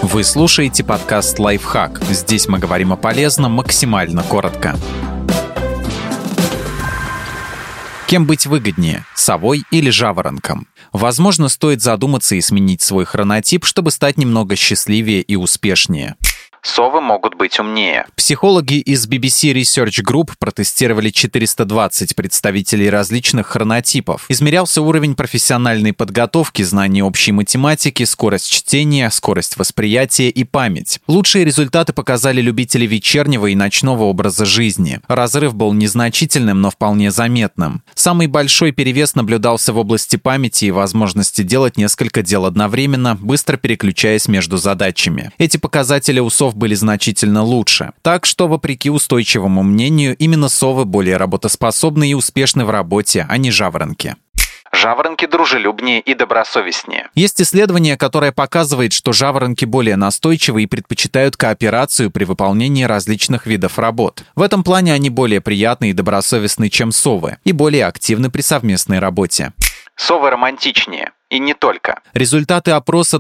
Вы слушаете подкаст «Лайфхак». Здесь мы говорим о полезном максимально коротко. Кем быть выгоднее – совой или жаворонком? Возможно, стоит задуматься и сменить свой хронотип, чтобы стать немного счастливее и успешнее. Совы могут быть умнее. Психологи из BBC Research Group протестировали 420 представителей различных хронотипов. Измерялся уровень профессиональной подготовки, знаний общей математики, скорость чтения, скорость восприятия и память. Лучшие результаты показали любители вечернего и ночного образа жизни. Разрыв был незначительным, но вполне заметным. Самый большой перевес наблюдался в области памяти и возможности делать несколько дел одновременно, быстро переключаясь между задачами. Эти показатели у сов были значительно лучше. Так что, вопреки устойчивому мнению, именно совы более работоспособны и успешны в работе, а не жаворонки. Жаворонки дружелюбнее и добросовестнее. Есть исследование, которое показывает, что жаворонки более настойчивы и предпочитают кооперацию при выполнении различных видов работ. В этом плане они более приятны и добросовестны, чем совы, и более активны при совместной работе. Совы романтичнее. И не только. Результаты опроса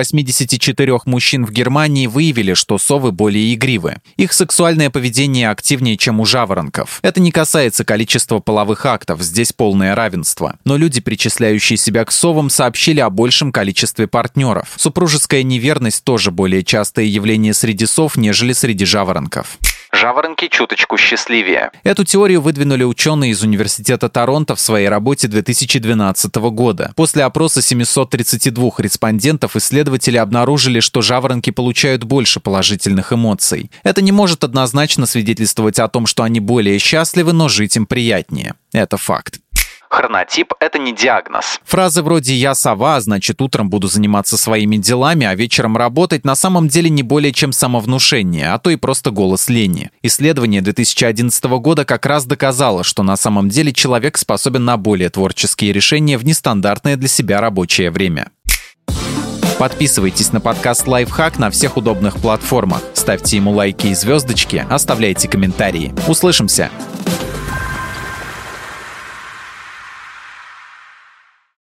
284 мужчин в Германии выявили, что совы более игривы. Их сексуальное поведение активнее, чем у жаворонков. Это не касается количества половых актов, здесь полное равенство. Но люди, причисляющие себя к совам, сообщили о большем количестве партнеров. Супружеская неверность тоже более частое явление среди сов, нежели среди жаворонков. Жаворонки чуточку счастливее. Эту теорию выдвинули ученые из Университета Торонто в своей работе 2012 года. После опроса 732 респондентов исследователи обнаружили, что жаворонки получают больше положительных эмоций. Это не может однозначно свидетельствовать о том, что они более счастливы, но жить им приятнее. Это факт. Хронотип – это не диагноз. Фразы вроде «я сова», значит, утром буду заниматься своими делами, а вечером работать, на самом деле не более чем самовнушение, а то и просто голос лени. Исследование 2011 года как раз доказало, что на самом деле человек способен на более творческие решения в нестандартное для себя рабочее время. Подписывайтесь на подкаст «Лайфхак» на всех удобных платформах. Ставьте ему лайки и звездочки, оставляйте комментарии. Услышимся!